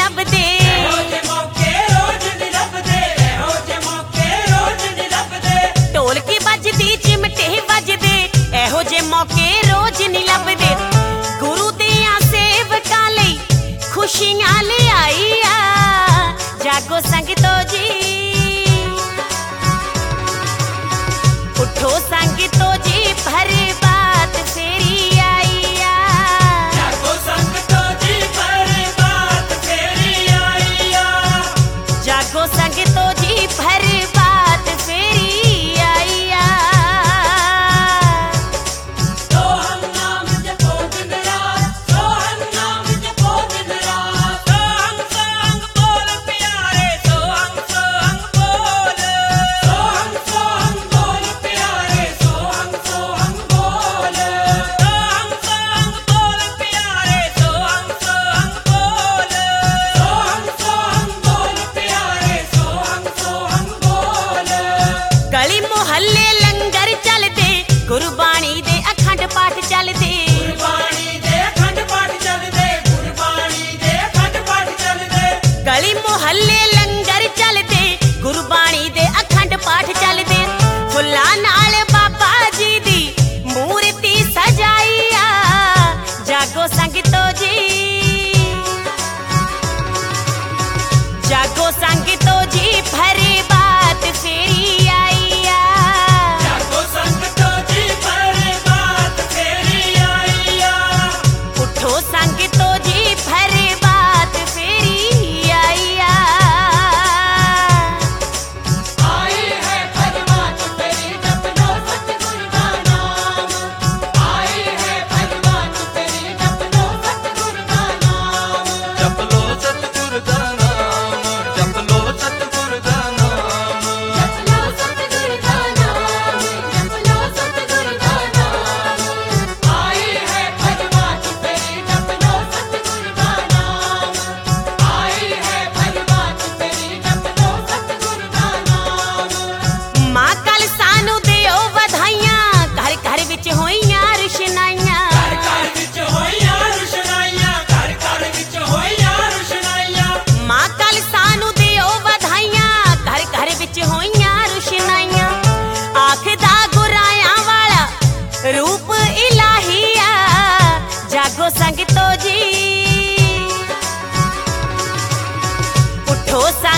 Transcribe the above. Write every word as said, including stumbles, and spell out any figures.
लभदे ढोलकी बजदी चिमटे वजदे एहो जे मौके रोज नहीं लभदे गुरु दियां सेवकां लई खुशियां ले आई आ जागो संगतो जी उठो संगतो जी भरे बात फेरी आई आ जागो संगतो जी भरे बात फेरी आई आ जागो संगतो जी भरे बात फेरी आई आ सोहम नाम जपो दिन रात सोहम नाम जपो दिन रात सोहम सोहम बोल प्यारे सोहम सोहम बोल सोहम सोहम बोल प्यारे सोहम सोहम बोल सोहम सोहम बोल प्यारे सोहम सोहम बोल सोहम सोहम बोल प्यारे सोहम सोहम बोल गली मोहल्ले लंगर चलदे गुरबाणी दे अखंड पाठ चलदे गुरबाणी दे अखंड पाठ चलदे गुरबाणी दे अखंड पाठ चलदे गली मोहल्ले लंगर चलदे गुरबाणी दे अखंड पाठ चलदे फुल्लां नाल बाबा जी दी मूर्ति सजाई आ जागो संगतो जी जागो संगतो जी भरे बात फेरी आई आ जागो संगतो जी भरे बात फेरी आई आ उठो संगतो जी भरे बात फेरी आई आ आई है भगवान तेरी जप लो सतगुरु का नाम आई है भगवान तेरी जप लो सतगुरु का नाम जप लो सतगुर दा नाम जप लो सतगुर दा नाम जप लो सतगुरु का नाम जप लो सतगुरु का नाम आई है भगवान तेरी जप लो सतगुरु का नाम आई है भगवान तेरी जप लो सतगुरु का नाम मां कल सानू दियो वधाइयां घर घर विच होइयां रुशनाइयां घर घर विच होइयां रुशनाइयां घर घर विच होइयां रुशनाइयां मां कल सानू दियो वधाइयां घर घर विच होइयां रुशनाइयां आखदा गुरायां वाला रूप इलाही आ जागो संगतो जी उठो